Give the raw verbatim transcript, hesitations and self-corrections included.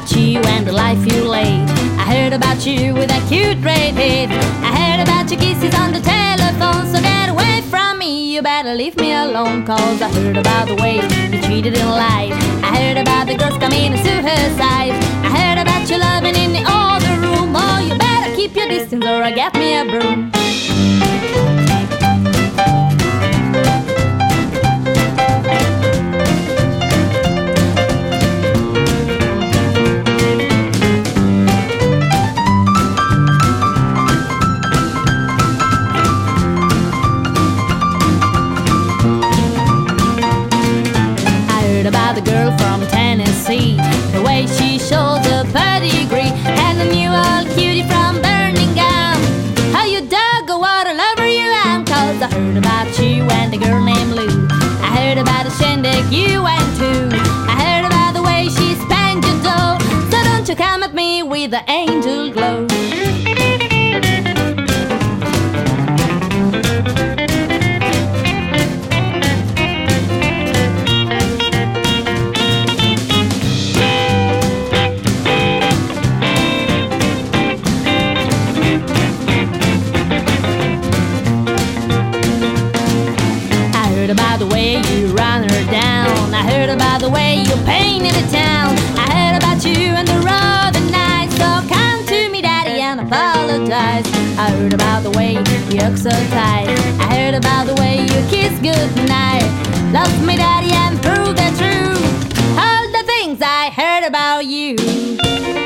about you and the life you lead. I heard about you with that cute red head. I heard about your kisses on the telephone. So get away from me, you better leave me alone. Cause I heard about the way you treated in life. I heard about the girls coming to her side. I heard about you loving in the other room. Oh, you better keep your distance or I get me a broom. About the girl from Tennessee, the way she shows a pedigree, and the new old cutie from Birmingham. How you dug, oh, what a lover you am. Cause I heard about you and the girl named Lou. I heard about the shindig you went to. I heard about the way she spanked your dough. So don't you come at me with the angel glow. I heard about the way you ran her down. I heard about the way you painted the town. I heard about you and the road the night. So come to me, daddy, and apologize. I heard about the way you look so tight. I heard about the way you kiss goodnight. Love me, daddy, and prove the truth. All the things I heard about you.